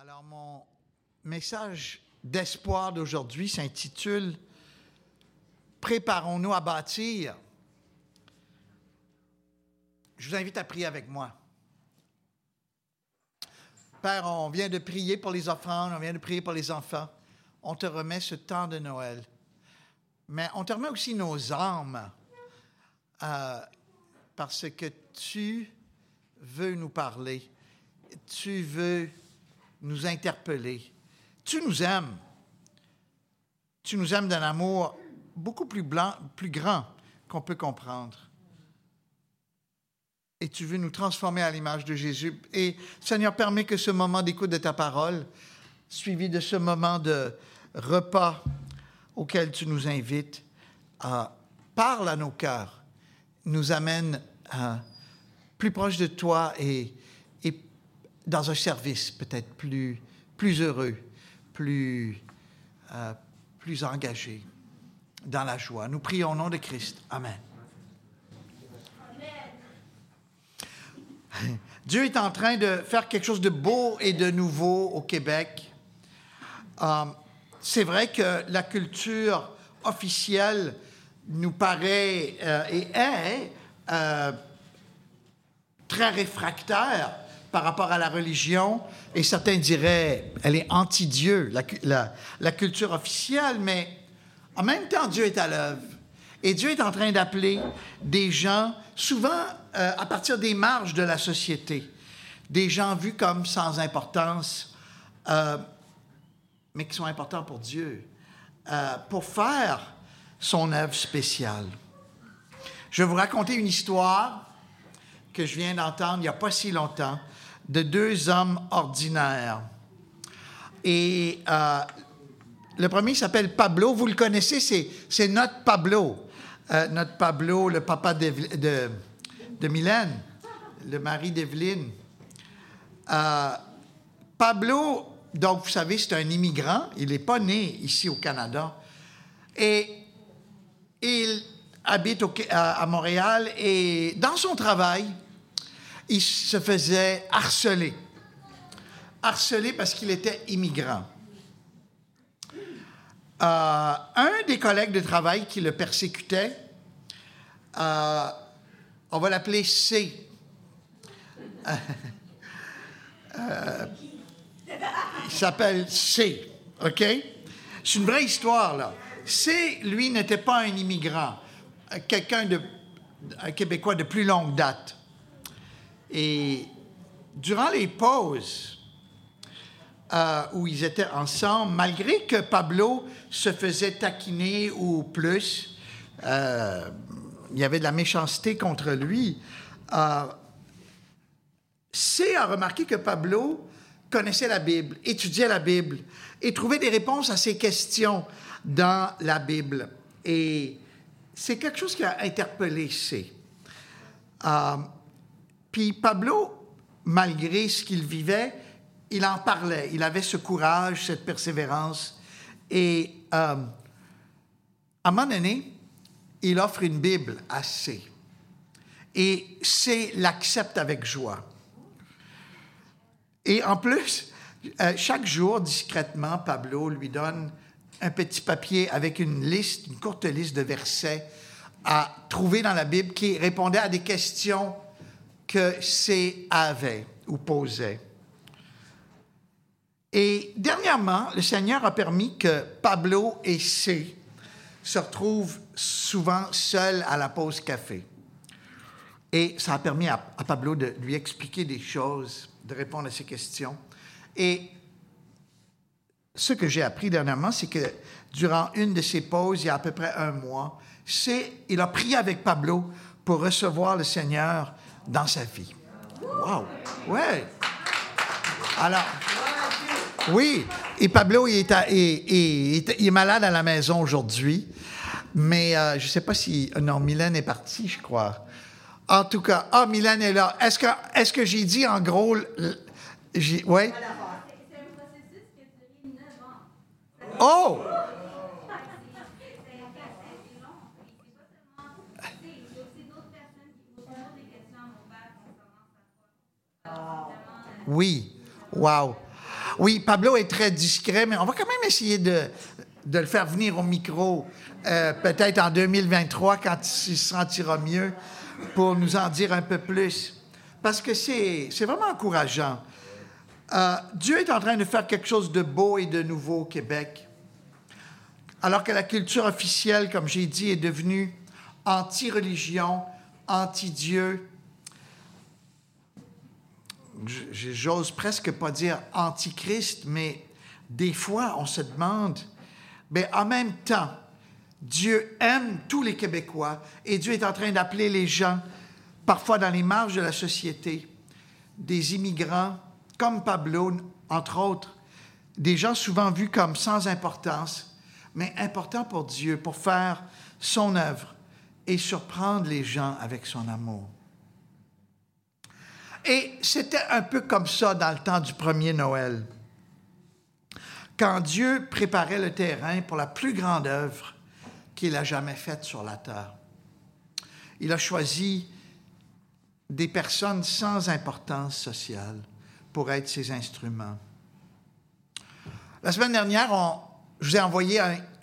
Alors, mon message d'espoir d'aujourd'hui s'intitule « Préparons-nous à bâtir ». Je vous invite à prier avec moi. Père, on vient de prier pour les offrandes, on vient de prier pour les enfants. On te remet ce temps de Noël. Mais on te remet aussi nos âmes, parce que tu veux nous parler, tu veux nous interpeller. Tu nous aimes. Tu nous aimes d'un amour beaucoup plus grand qu'on peut comprendre. Et tu veux nous transformer à l'image de Jésus. Et Seigneur, permets que ce moment d'écoute de ta parole, suivi de ce moment de repas auquel tu nous invites, parle à nos cœurs, nous amène plus proche de toi et dans un service peut-être plus heureux, plus engagé dans la joie. Nous prions au nom de Christ. Amen. Dieu est en train de faire quelque chose de beau et de nouveau au Québec. C'est vrai que la culture officielle nous paraît et est très réfractaire par rapport à la religion, et certains diraient elle est anti-Dieu, la culture officielle, mais en même temps, Dieu est à l'œuvre. Et Dieu est en train d'appeler des gens, souvent à partir des marges de la société, des gens vus comme sans importance, mais qui sont importants pour Dieu, pour faire son œuvre spéciale. Je vais vous raconter une histoire que je viens d'entendre il n'y a pas si longtemps, de deux hommes ordinaires. Et le premier s'appelle Pablo. Vous le connaissez, c'est notre Pablo. Notre Pablo, le papa de Mylène, le mari d'Evelyne. Pablo, donc vous savez, c'est un immigrant. Il n'est pas né ici au Canada. Et il habite à Montréal. Et dans son travail, il se faisait harceler. Harceler parce qu'il était immigrant. Un des collègues de travail qui le persécutait, on va l'appeler C. Il s'appelle C, OK? C'est une vraie histoire, là. C, lui, n'était pas un immigrant, un Québécois de plus longue date. Et durant les pauses où ils étaient ensemble, malgré que Pablo se faisait taquiner ou plus, il y avait de la méchanceté contre lui, C a remarqué que Pablo connaissait la Bible, étudiait la Bible et trouvait des réponses à ses questions dans la Bible. Et c'est quelque chose qui a interpellé C. Puis Pablo, malgré ce qu'il vivait, il en parlait. Il avait ce courage, cette persévérance. Et à un moment donné, il offre une Bible à C. Et C l'accepte avec joie. Et en plus, chaque jour, discrètement, Pablo lui donne un petit papier avec une courte liste de versets à trouver dans la Bible qui répondait à des questions que C avait ou posait. Et dernièrement, le Seigneur a permis que Pablo et C se retrouvent souvent seuls à la pause café. Et ça a permis à Pablo de lui expliquer des choses, de répondre à ses questions. Et ce que j'ai appris dernièrement, c'est que durant une de ces pauses, il y a à peu près un mois, il a prié avec Pablo pour recevoir le Seigneur dans sa vie. Wow! Ouais! Alors, oui, et Pablo, il est malade à la maison aujourd'hui, mais je ne sais pas si... Non, Mylène est partie, je crois. En tout cas, Mylène est là. Est-ce que j'ai dit en gros... Oui? C'est un processus qui a duré 9 ans. Oh! C'est long. C'est pas seulement... Il y a aussi d'autres personnes qui posent toujours des questions à mon père concernant sa foi. Oui. Wow. Oui, Pablo est très discret, mais on va quand même essayer de le faire venir au micro, peut-être en 2023, quand il se sentira mieux, pour nous en dire un peu plus. Parce que c'est vraiment encourageant. Dieu est en train de faire quelque chose de beau et de nouveau au Québec. Alors que la culture officielle, comme j'ai dit, est devenue anti-religion, anti-Dieu. J'ose presque pas dire anti-Christ, mais des fois, on se demande, mais en même temps, Dieu aime tous les Québécois et Dieu est en train d'appeler les gens, parfois dans les marges de la société, des immigrants, comme Pablo, entre autres, des gens souvent vus comme sans importance, mais importants pour Dieu, pour faire son œuvre et surprendre les gens avec son amour. Et c'était un peu comme ça dans le temps du premier Noël, quand Dieu préparait le terrain pour la plus grande œuvre qu'il a jamais faite sur la terre. Il a choisi des personnes sans importance sociale pour être ses instruments. La semaine dernière, je vous ai envoyé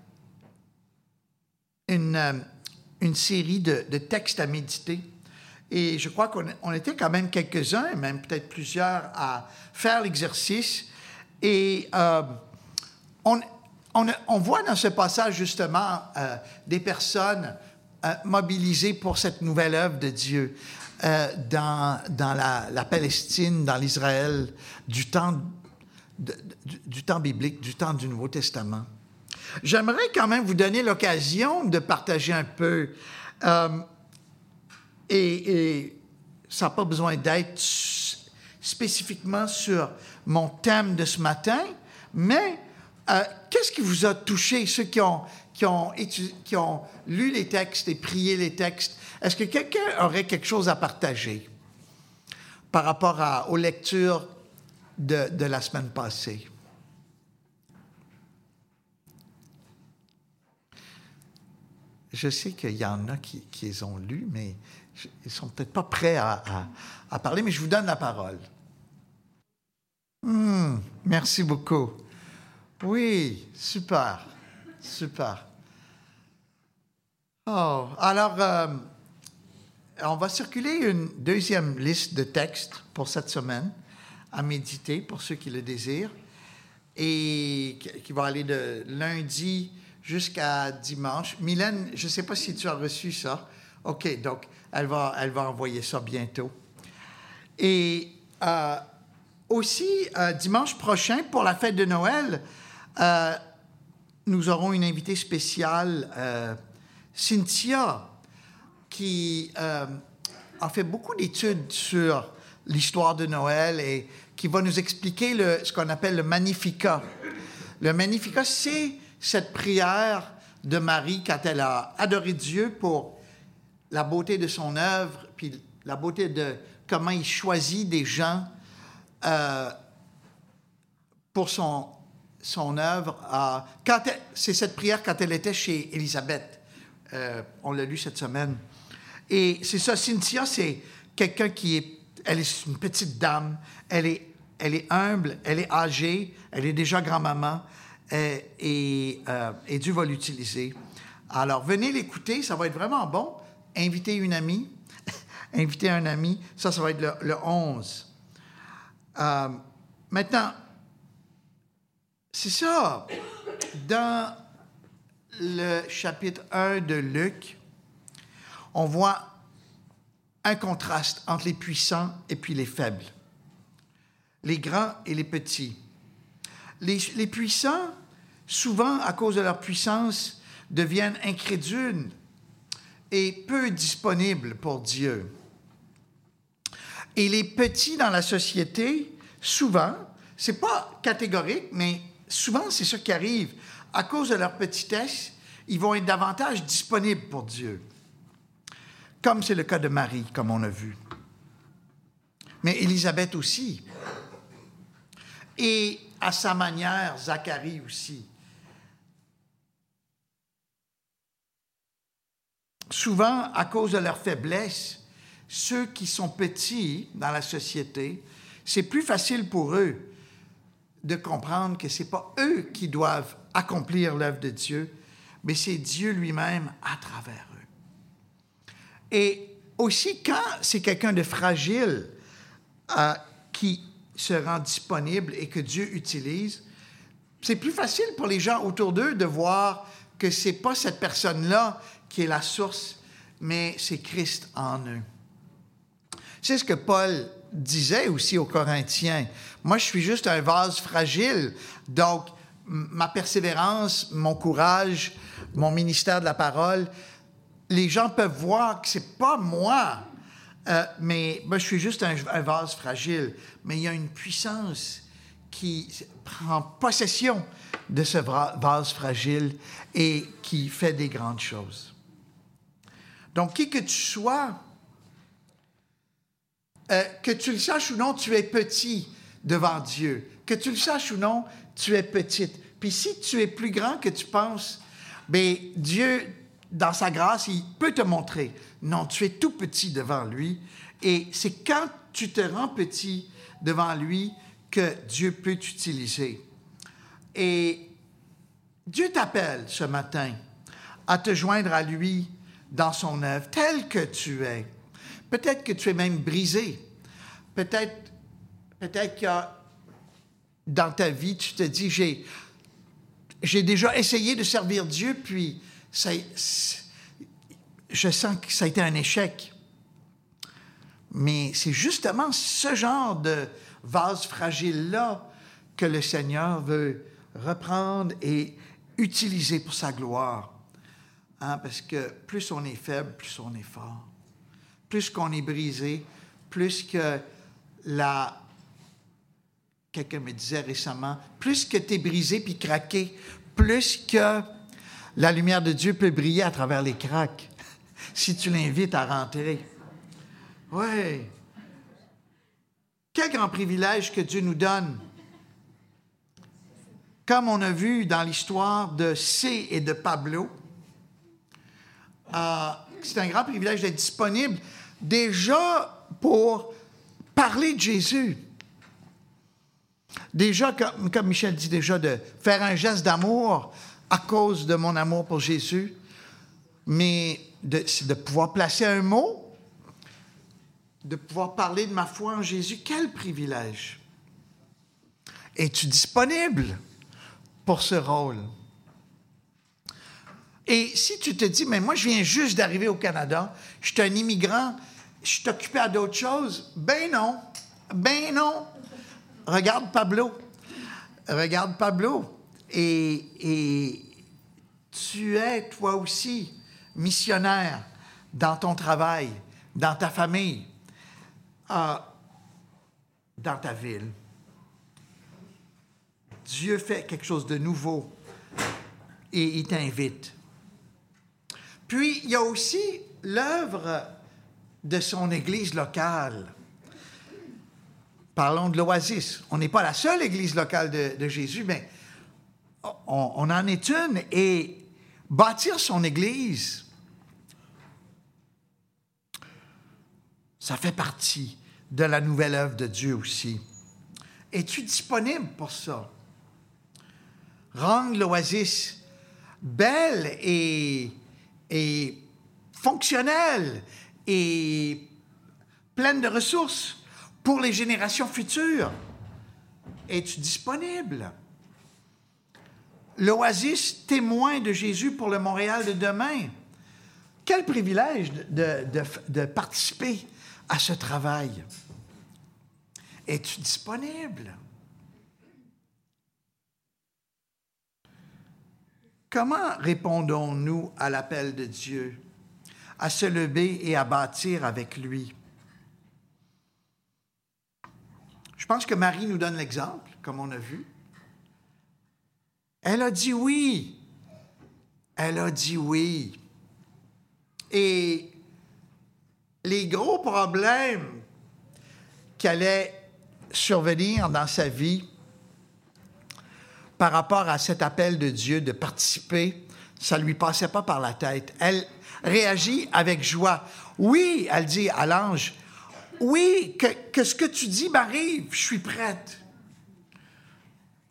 une série de textes à méditer. Et je crois qu'on était quand même quelques-uns, même peut-être plusieurs, à faire l'exercice. Et on voit dans ce passage, justement, des personnes mobilisées pour cette nouvelle œuvre de Dieu dans la Palestine, dans l'Israël du temps biblique, du temps du Nouveau Testament. J'aimerais quand même vous donner l'occasion de partager un peu... Et ça n'a pas besoin d'être spécifiquement sur mon thème de ce matin, mais qu'est-ce qui vous a touché, ceux qui ont lu les textes et prié les textes? Est-ce que quelqu'un aurait quelque chose à partager par rapport aux lectures de la semaine passée? Je sais qu'il y en a qui les ont lus, mais ils ne sont peut-être pas prêts à parler, mais je vous donne la parole. Merci beaucoup. Oui, super, super. Oh, alors, on va circuler une deuxième liste de textes pour cette semaine à méditer, pour ceux qui le désirent, et qui va aller de lundi jusqu'à dimanche. Mylène, je ne sais pas si tu as reçu ça. OK, donc elle va envoyer ça bientôt. Et aussi, dimanche prochain, pour la fête de Noël, nous aurons une invitée spéciale, Cynthia, qui a fait beaucoup d'études sur l'histoire de Noël et qui va nous expliquer ce qu'on appelle le Magnificat. Le Magnificat, c'est cette prière de Marie quand elle a adoré Dieu pour la beauté de son œuvre, puis la beauté de comment il choisit des gens pour son œuvre. C'est cette prière quand elle était chez Élisabeth. On l'a lu cette semaine. Et c'est ça, Cynthia, c'est quelqu'un elle est une petite dame, elle est humble, elle est âgée, elle est déjà grand-maman, et Dieu va l'utiliser. Alors, venez l'écouter, ça va être vraiment bon. Invitez une amie, invitez un ami, ça va être le 11. Maintenant, c'est ça, dans le chapitre 1 de Luc, on voit un contraste entre les puissants et puis les faibles, les grands et les petits. Les puissants, souvent, à cause de leur puissance, deviennent incrédules et peu disponibles pour Dieu. Et les petits dans la société, souvent, c'est pas catégorique, mais souvent, c'est ça qui arrive. À cause de leur petitesse, ils vont être davantage disponibles pour Dieu. Comme c'est le cas de Marie, comme on a vu. Mais Élisabeth aussi. Et à sa manière, Zacharie aussi. Souvent, à cause de leur faiblesse, ceux qui sont petits dans la société, c'est plus facile pour eux de comprendre que ce n'est pas eux qui doivent accomplir l'œuvre de Dieu, mais c'est Dieu lui-même à travers eux. Et aussi, quand c'est quelqu'un de fragile qui se rend disponible et que Dieu utilise, c'est plus facile pour les gens autour d'eux de voir que ce n'est pas cette personne-là qui est la source, mais c'est Christ en eux. C'est ce que Paul disait aussi aux Corinthiens. Moi, je suis juste un vase fragile, donc ma persévérance, mon courage, mon ministère de la parole, les gens peuvent voir que c'est pas moi, mais moi, je suis juste un vase fragile. Mais il y a une puissance qui prend possession de ce vase fragile et qui fait des grandes choses. Donc, qui que tu sois, que tu le saches ou non, tu es petit devant Dieu. Que tu le saches ou non, tu es petite. Puis si tu es plus grand que tu penses, bien, Dieu, dans sa grâce, il peut te montrer. Non, tu es tout petit devant lui. Et c'est quand tu te rends petit devant lui que Dieu peut t'utiliser. Et Dieu t'appelle ce matin à te joindre à lui dans son œuvre, tel que tu es. Peut-être que tu es même brisé. Peut-être que dans ta vie, tu te dis, j'ai déjà essayé de servir Dieu, puis je sens que ça a été un échec. Mais c'est justement ce genre de vase fragile-là que le Seigneur veut reprendre et utiliser pour sa gloire. Hein, parce que plus on est faible, plus on est fort. Plus qu'on est brisé, plus que quelqu'un me disait récemment, plus que tu es brisé puis craqué, plus que la lumière de Dieu peut briller à travers les craques, si tu l'invites à rentrer. Oui. Quel grand privilège que Dieu nous donne. Comme on a vu dans l'histoire de C et de Pablo, c'est un grand privilège d'être disponible déjà pour parler de Jésus. Déjà, comme Michel dit déjà, de faire un geste d'amour à cause de mon amour pour Jésus, mais de pouvoir placer un mot, de pouvoir parler de ma foi en Jésus. Quel privilège! Es-tu disponible pour ce rôle? Et si tu te dis, mais moi, je viens juste d'arriver au Canada, je suis un immigrant, je suis occupé à d'autres choses, ben non. Regarde Pablo. Et tu es, toi aussi, missionnaire dans ton travail, dans ta famille, dans ta ville. Dieu fait quelque chose de nouveau et il t'invite. Puis, il y a aussi l'œuvre de son Église locale. Parlons de l'Oasis. On n'est pas la seule Église locale de Jésus, mais on en est une. Et bâtir son Église, ça fait partie de la nouvelle œuvre de Dieu aussi. Es-tu disponible pour ça? Rendre l'Oasis belle et fonctionnelle et pleine de ressources pour les générations futures. Es-tu disponible? L'Oasis, témoin de Jésus pour le Montréal de demain. Quel privilège de participer à ce travail. Es-tu disponible? Comment répondons-nous à l'appel de Dieu, à se lever et à bâtir avec lui? Je pense que Marie nous donne l'exemple, comme on a vu. Elle a dit oui. Elle a dit oui. Et les gros problèmes qui allaient survenir dans sa vie par rapport à cet appel de Dieu de participer, ça ne lui passait pas par la tête. Elle réagit avec joie. Oui, elle dit à l'ange, oui, que ce que tu dis m'arrive, je suis prête.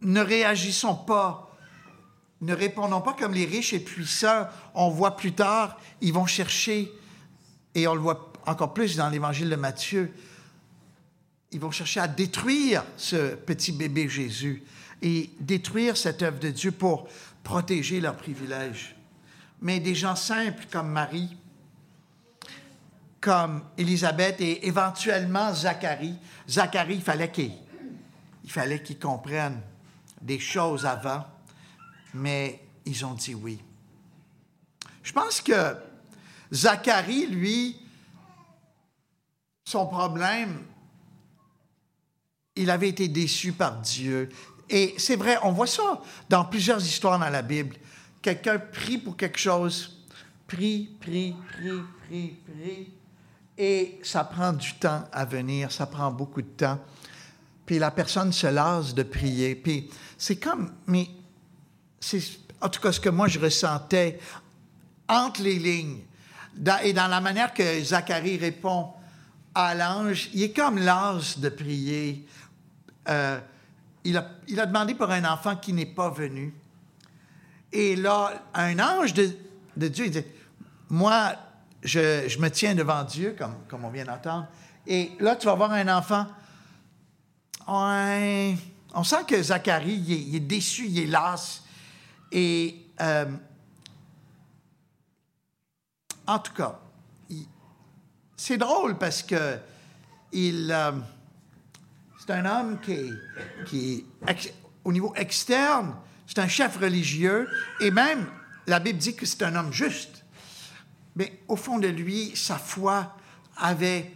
ne réagissons pas, ne répondons pas comme les riches et puissants. On voit plus tard, ils vont chercher, et on le voit encore plus dans l'Évangile de Matthieu, ils vont chercher à détruire ce petit bébé Jésus et détruire cette œuvre de Dieu pour protéger leurs privilèges. Mais des gens simples comme Marie, comme Élisabeth et éventuellement Zacharie. Zacharie, il fallait qu'il comprenne des choses avant, mais ils ont dit oui. Je pense que Zacharie, lui, son problème, il avait été déçu par Dieu. Et c'est vrai, on voit ça dans plusieurs histoires dans la Bible. Quelqu'un prie pour quelque chose, prie, et ça prend du temps à venir, ça prend beaucoup de temps. Puis la personne se lasse de prier. Puis c'est comme, mais c'est en tout cas ce que moi je ressentais entre les lignes et dans la manière que Zacharie répond à l'ange, il est comme las de prier. Il a demandé pour un enfant qui n'est pas venu. Et là, un ange de Dieu, il dit, moi, je me tiens devant Dieu, comme on vient d'entendre, et là, tu vas voir un enfant. Ouais, on sent que Zacharie, il est déçu, il est las. Et en tout cas, c'est drôle parce que c'est un homme qui est, au niveau externe, c'est un chef religieux, et même, la Bible dit que c'est un homme juste. Mais au fond de lui, sa foi avait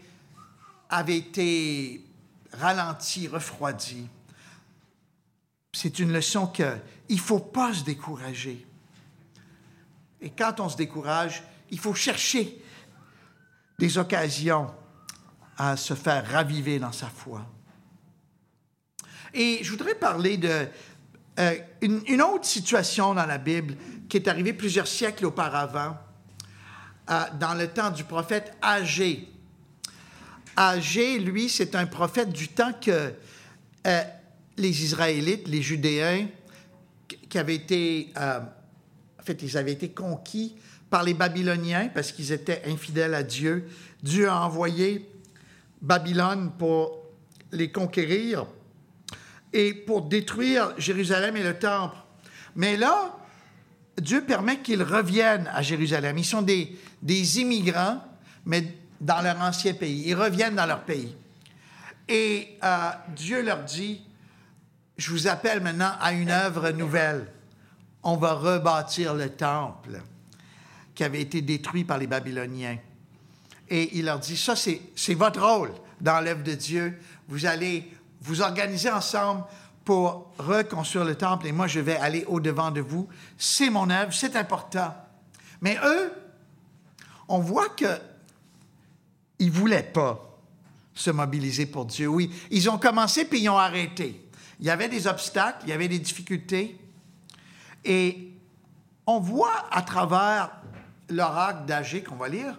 été ralentie, refroidie. C'est une leçon qu'il ne faut pas se décourager. Et quand on se décourage, il faut chercher des occasions à se faire raviver dans sa foi. Et je voudrais parler d'une autre situation dans la Bible qui est arrivée plusieurs siècles auparavant, dans le temps du prophète Agé. Agé, lui, c'est un prophète du temps que les Israélites, les Judéens, qui avaient été... en fait, ils avaient été conquis par les Babyloniens parce qu'ils étaient infidèles à Dieu. Dieu a envoyé Babylone pour les conquérir et pour détruire Jérusalem et le temple. Mais là, Dieu permet qu'ils reviennent à Jérusalem. Ils sont des immigrants, mais dans leur ancien pays. Ils reviennent dans leur pays. Et Dieu leur dit, je vous appelle maintenant à une œuvre nouvelle. On va rebâtir le temple qui avait été détruit par les Babyloniens. Et il leur dit, ça, c'est votre rôle dans l'œuvre de Dieu. Vous allez vous organiser ensemble pour reconstruire le temple et moi, je vais aller au-devant de vous. C'est mon œuvre, c'est important. Mais eux, on voit qu'ils ne voulaient pas se mobiliser pour Dieu. Oui, ils ont commencé puis ils ont arrêté. Il y avait des obstacles, il y avait des difficultés. Et on voit à travers l'oracle d'Agé qu'on va lire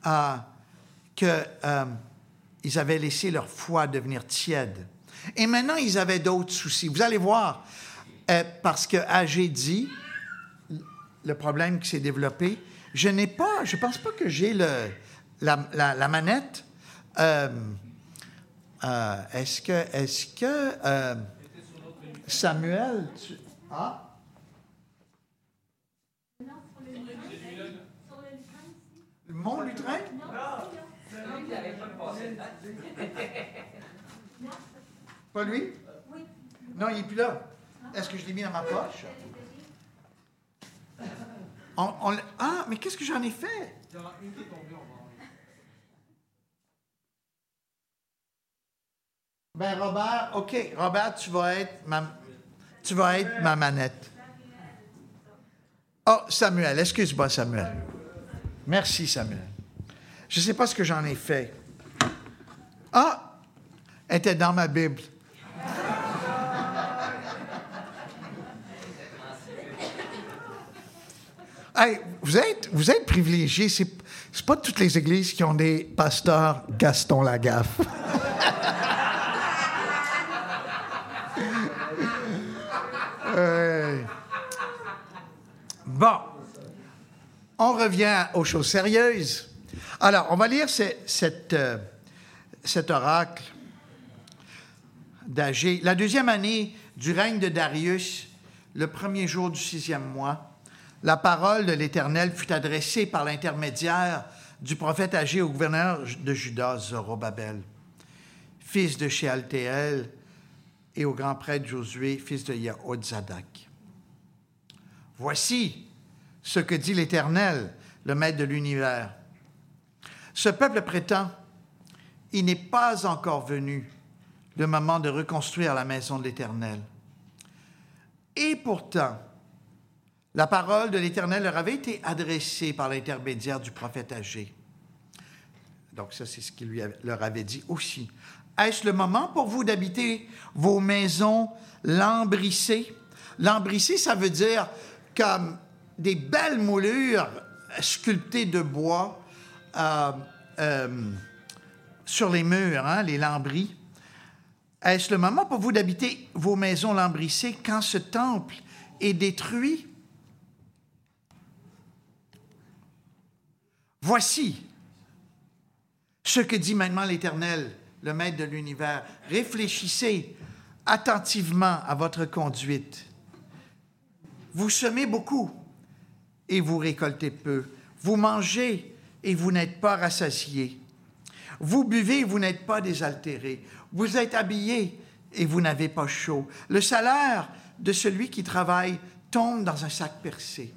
qu'ils avaient laissé leur foi devenir tiède. Et maintenant, ils avaient d'autres soucis. Vous allez voir, parce que Agé dit, le problème qui s'est développé, je pense pas que j'ai la manette. Est-ce que Samuel... Ah? Le Mont Lutrin? Pas lui? Oui. Non, il n'est plus là. Est-ce que je l'ai mis dans ma poche? Mais qu'est-ce que j'en ai fait? Il y en a une qui est tombée, on va enlever. Ben, Robert, OK. Robert, tu vas être ma manette. Oh, Samuel. Excuse-moi, Samuel. Merci, Samuel. Je ne sais pas ce que j'en ai fait. Ah! Elle était dans ma Bible. Hey, vous êtes privilégiés. C'est pas toutes les églises qui ont des pasteurs Gaston Lagaffe. Bon, on revient aux choses sérieuses. Alors, on va lire cet oracle d'Agé. La 2e année du règne de Darius, le 1er jour du 6e mois, la parole de l'Éternel fut adressée par l'intermédiaire du prophète Agé au gouverneur de Juda, Zorobabel, fils de Shealtiel, et au grand prêtre Josué, fils de Yahod-Zadak. Voici ce que dit l'Éternel, le Maître de l'univers. Ce peuple prétend, il n'est pas encore venu le moment de reconstruire la maison de l'Éternel. Et pourtant, la parole de l'Éternel leur avait été adressée par l'intermédiaire du prophète Agé. Donc ça, c'est ce qu'il leur avait dit aussi. Est-ce le moment pour vous d'habiter vos maisons lambrissées? Lambrissées, ça veut dire comme des belles moulures sculptées de bois sur les murs, hein, les lambris. Est-ce le moment pour vous d'habiter vos maisons lambrissées quand ce temple est détruit? Voici ce que dit maintenant l'Éternel, le Maître de l'univers. Réfléchissez attentivement à votre conduite. Vous semez beaucoup et vous récoltez peu. Vous mangez et vous n'êtes pas rassasiés. Vous buvez et vous n'êtes pas désaltérés. Vous êtes habillés et vous n'avez pas chaud. Le salaire de celui qui travaille tombe dans un sac percé.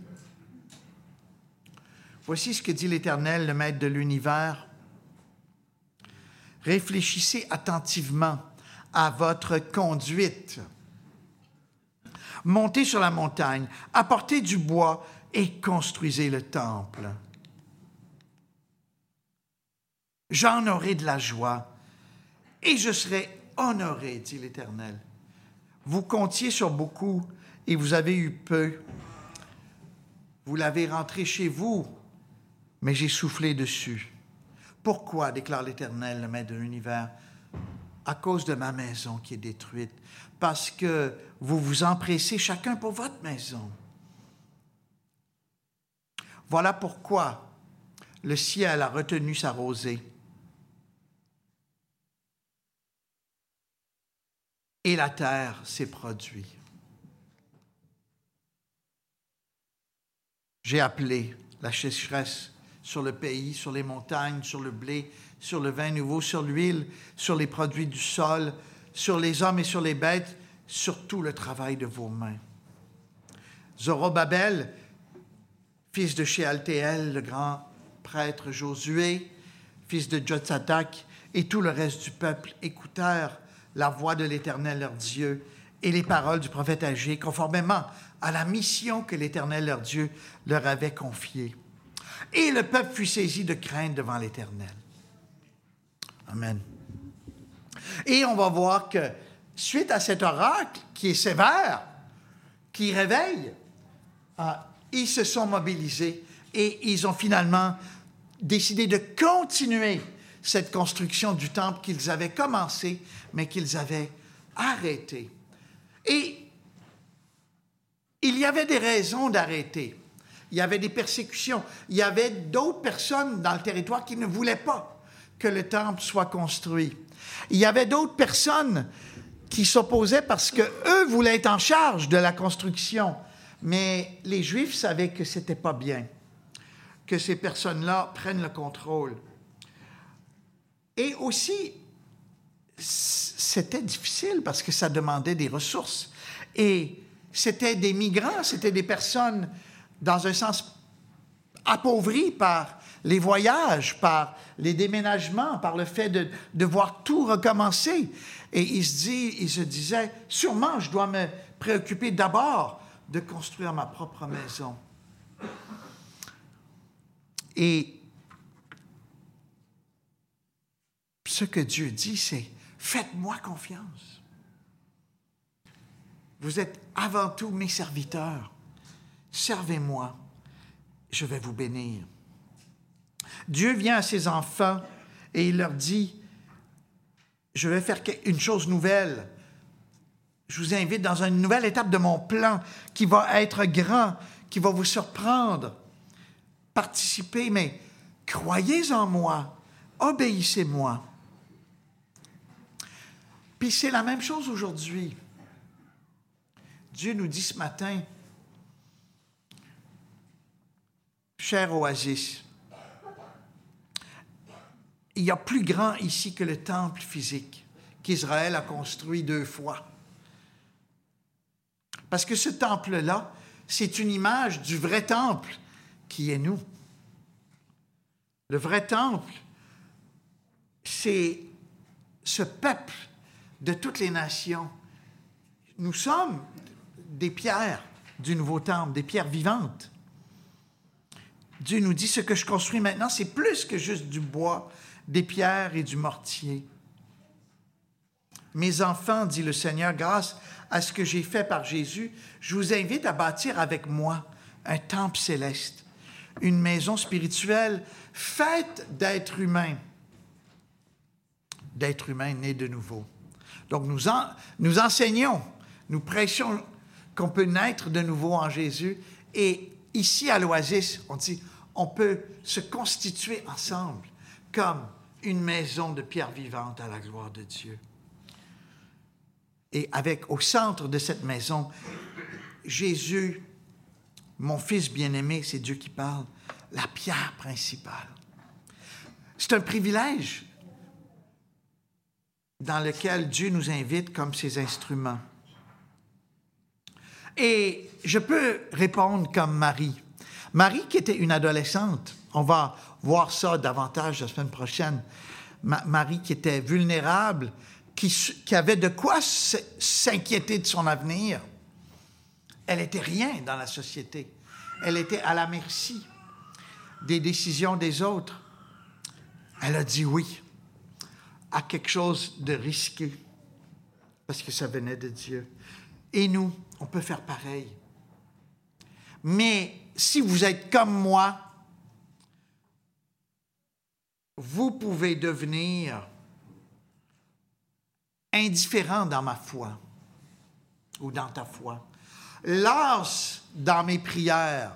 Voici ce que dit l'Éternel, le Maître de l'univers. Réfléchissez attentivement à votre conduite. Montez sur la montagne, apportez du bois et construisez le temple. J'en aurai de la joie et je serai honoré, dit l'Éternel. Vous comptiez sur beaucoup et vous avez eu peu. Vous l'avez rentré chez vous, mais j'ai soufflé dessus. Pourquoi, déclare l'Éternel, le Maître de l'univers? À cause de ma maison qui est détruite, parce que vous vous empressez chacun pour votre maison. Voilà pourquoi le ciel a retenu sa rosée et la terre s'est produite. J'ai appelé la sécheresse sur le pays, sur les montagnes, sur le blé, sur le vin nouveau, sur l'huile, sur les produits du sol, sur les hommes et sur les bêtes, sur tout le travail de vos mains. Zorobabel, fils de Shealtiel, le grand prêtre Josué, fils de Jotzadak, et tout le reste du peuple écoutèrent la voix de l'Éternel leur Dieu et les paroles du prophète Agé, conformément à la mission que l'Éternel leur Dieu leur avait confiée. Et le peuple fut saisi de crainte devant l'Éternel. Amen. Et on va voir que, suite à cet oracle qui est sévère, qui réveille, ils se sont mobilisés et ils ont finalement décidé de continuer cette construction du temple qu'ils avaient commencé, mais qu'ils avaient arrêté. Et il y avait des raisons d'arrêter. Il y avait des persécutions. Il y avait d'autres personnes dans le territoire qui ne voulaient pas que le temple soit construit. Il y avait d'autres personnes qui s'opposaient parce qu'eux voulaient être en charge de la construction. Mais les Juifs savaient que ce n'était pas bien, que ces personnes-là prennent le contrôle. Et aussi, c'était difficile parce que ça demandait des ressources. Et c'était des migrants, c'était des personnes, dans un sens, appauvries par les voyages, par les déménagements, par le fait de voir tout recommencer. Et il se disait, sûrement, je dois me préoccuper d'abord de construire ma propre maison. Et ce que Dieu dit, c'est « Faites-moi confiance. Vous êtes avant tout mes serviteurs. Servez-moi, je vais vous bénir. » Dieu vient à ses enfants et il leur dit « Je vais faire une chose nouvelle. Je vous invite dans une nouvelle étape de mon plan qui va être grand, qui va vous surprendre. Participez, mais croyez en moi, obéissez-moi. Puis c'est la même chose aujourd'hui. Dieu nous dit ce matin, cher Oasis, il y a plus grand ici que le temple physique qu'Israël a construit 2 fois. Parce que ce temple-là, c'est une image du vrai temple qui est nous. Le vrai temple, c'est ce peuple de toutes les nations. Nous sommes des pierres du nouveau temple, des pierres vivantes. Dieu nous dit, ce que je construis maintenant, c'est plus que juste du bois, des pierres et du mortier. Mes enfants, dit le Seigneur, grâce à ce que j'ai fait par Jésus, je vous invite à bâtir avec moi un temple céleste, une maison spirituelle faite d'êtres humains nés de nouveau. Donc nous enseignons, nous prêchons qu'on peut naître de nouveau en Jésus. Et ici à l'Oasis, on dit, on peut se constituer ensemble comme une maison de pierre vivante à la gloire de Dieu. Et avec au centre de cette maison, Jésus, mon Fils bien-aimé, c'est Dieu qui parle, la pierre principale. C'est un privilège dans lequel Dieu nous invite comme ses instruments. Et je peux répondre comme Marie. Marie qui était une adolescente, on va voir ça davantage la semaine prochaine. Marie qui était vulnérable, qui avait de quoi s'inquiéter de son avenir. Elle n'était rien dans la société. Elle était à la merci des décisions des autres. Elle a dit oui à quelque chose de risqué parce que ça venait de Dieu. Et nous, on peut faire pareil. Mais si vous êtes comme moi, vous pouvez devenir indifférent dans ma foi ou dans ta foi, las dans mes prières,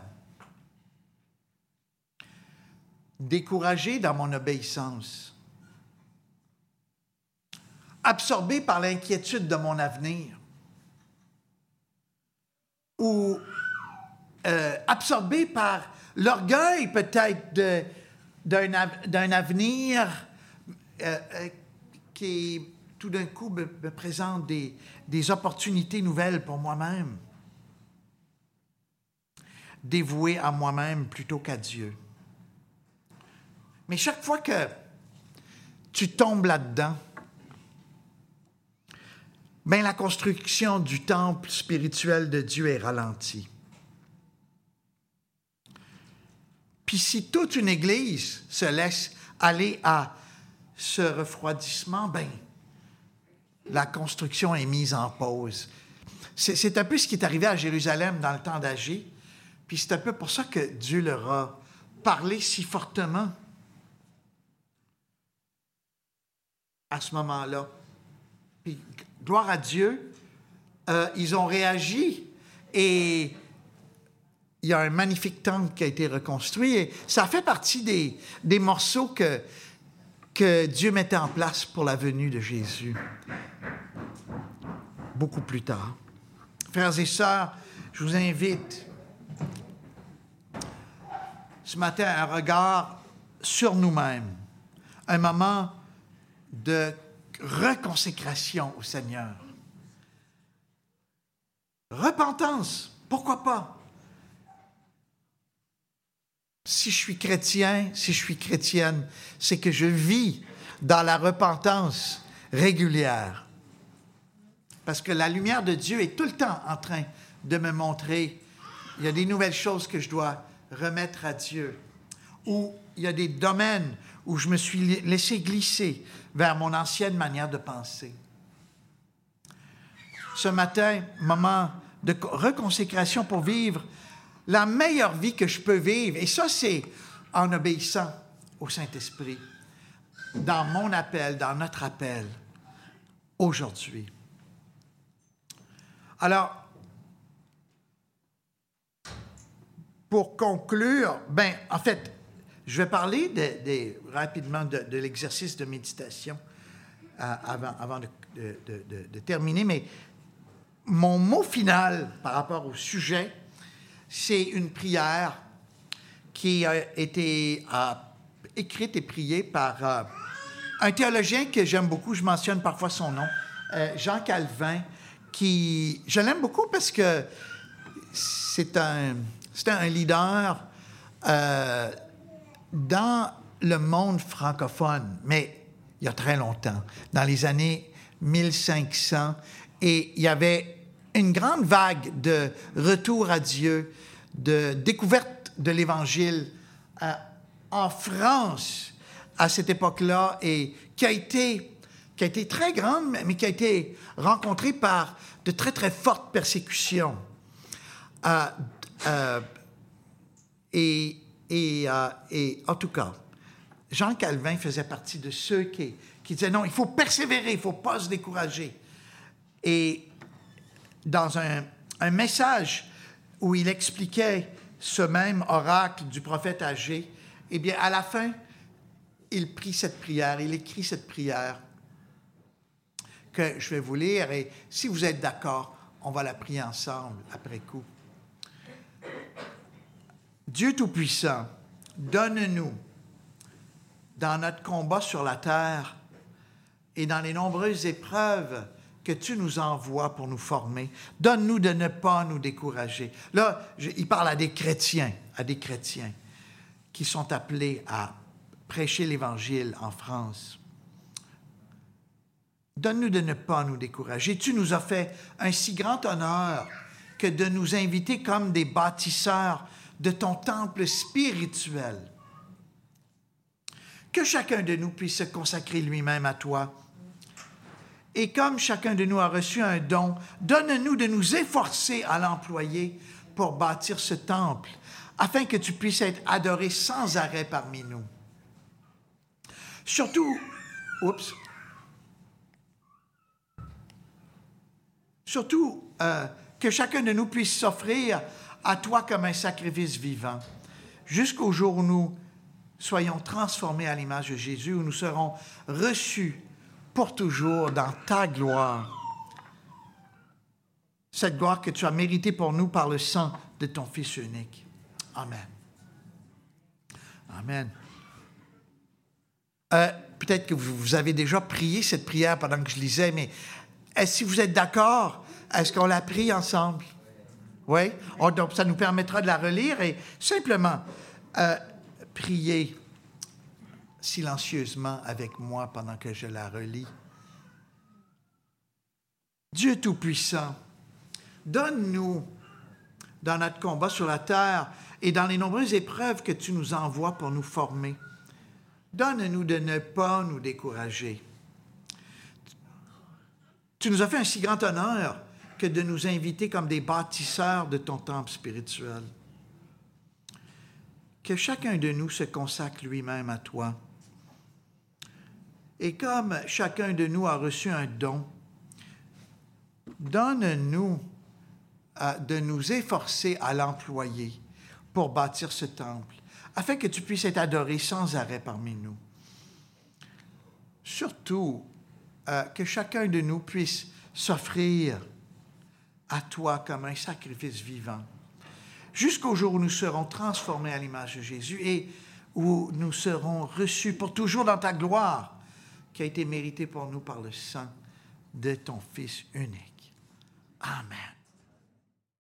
découragé dans mon obéissance, absorbé par l'inquiétude de mon avenir ou absorbé par l'orgueil peut-être d'un avenir qui tout d'un coup me présente des opportunités nouvelles pour moi-même, dévoué à moi-même plutôt qu'à Dieu. Mais chaque fois que tu tombes là-dedans, bien, la construction du temple spirituel de Dieu est ralentie. Puis si toute une Église se laisse aller à ce refroidissement, bien, la construction est mise en pause. C'est un peu ce qui est arrivé à Jérusalem dans le temps d'Agé, puis c'est un peu pour ça que Dieu leur a parlé si fortement à ce moment-là. Puis, gloire à Dieu, ils ont réagi et il y a un magnifique temple qui a été reconstruit et ça fait partie des morceaux que Dieu mettait en place pour la venue de Jésus. Beaucoup plus tard. Frères et sœurs, je vous invite ce matin à un regard sur nous-mêmes, un moment de reconsécration au Seigneur. Repentance, pourquoi pas? Si je suis chrétien, si je suis chrétienne, c'est que je vis dans la repentance régulière. Parce que la lumière de Dieu est tout le temps en train de me montrer, il y a des nouvelles choses que je dois remettre à Dieu. Ou il y a des domaines où je me suis laissé glisser vers mon ancienne manière de penser. Ce matin, moment de reconsécration pour vivre la meilleure vie que je peux vivre. Et ça, c'est en obéissant au Saint-Esprit, dans mon appel, dans notre appel, aujourd'hui. Alors, pour conclure, en fait, je vais parler rapidement de l'exercice de méditation avant de terminer, mais mon mot final par rapport au sujet, c'est une prière qui a été écrite et priée par un théologien que j'aime beaucoup, je mentionne parfois son nom, Jean Calvin, je l'aime beaucoup parce que c'est un leader dans le monde francophone, mais il y a très longtemps, dans les années 1500, et il y avait une grande vague de retour à Dieu, de découverte de l'Évangile en France à cette époque-là, et qui a été très grande, mais qui a été rencontrée par de très, très fortes persécutions. Et en tout cas, Jean Calvin faisait partie de ceux qui disaient non, il faut persévérer, il ne faut pas se décourager. Et dans un message où il expliquait ce même oracle du prophète Agé, eh bien, à la fin, il prit cette prière, il écrit cette prière que je vais vous lire, et si vous êtes d'accord, on va la prier ensemble après coup. Dieu Tout-Puissant, donne-nous, dans notre combat sur la terre et dans les nombreuses épreuves que tu nous envoies pour nous former, donne-nous de ne pas nous décourager. Là, il parle à des chrétiens qui sont appelés à prêcher l'Évangile en France. Donne-nous de ne pas nous décourager. Tu nous as fait un si grand honneur que de nous inviter comme des bâtisseurs de ton temple spirituel. Que chacun de nous puisse se consacrer lui-même à toi. Et comme chacun de nous a reçu un don, donne-nous de nous efforcer à l'employer pour bâtir ce temple, afin que tu puisses être adoré sans arrêt parmi nous. Surtout, que chacun de nous puisse s'offrir à toi comme un sacrifice vivant, jusqu'au jour où nous soyons transformés à l'image de Jésus, où nous serons reçus pour toujours dans ta gloire. Cette gloire que tu as méritée pour nous par le sang de ton Fils unique. Amen. Amen. Peut-être que vous avez déjà prié cette prière pendant que je lisais, mais si vous êtes d'accord, est-ce qu'on la prie ensemble? Oui? Donc, ça nous permettra de la relire et simplement prier silencieusement avec moi pendant que je la relis. Dieu Tout-Puissant, donne-nous, dans notre combat sur la terre et dans les nombreuses épreuves que tu nous envoies pour nous former, donne-nous de ne pas nous décourager. Tu nous as fait un si grand honneur que de nous inviter comme des bâtisseurs de ton temple spirituel. Que chacun de nous se consacre lui-même à toi. Et comme chacun de nous a reçu un don, donne-nous de nous efforcer à l'employer pour bâtir ce temple, afin que tu puisses être adoré sans arrêt parmi nous. Surtout, que chacun de nous puisse s'offrir à toi comme un sacrifice vivant, jusqu'au jour où nous serons transformés à l'image de Jésus et où nous serons reçus pour toujours dans ta gloire qui a été méritée pour nous par le sang de ton Fils unique. Amen.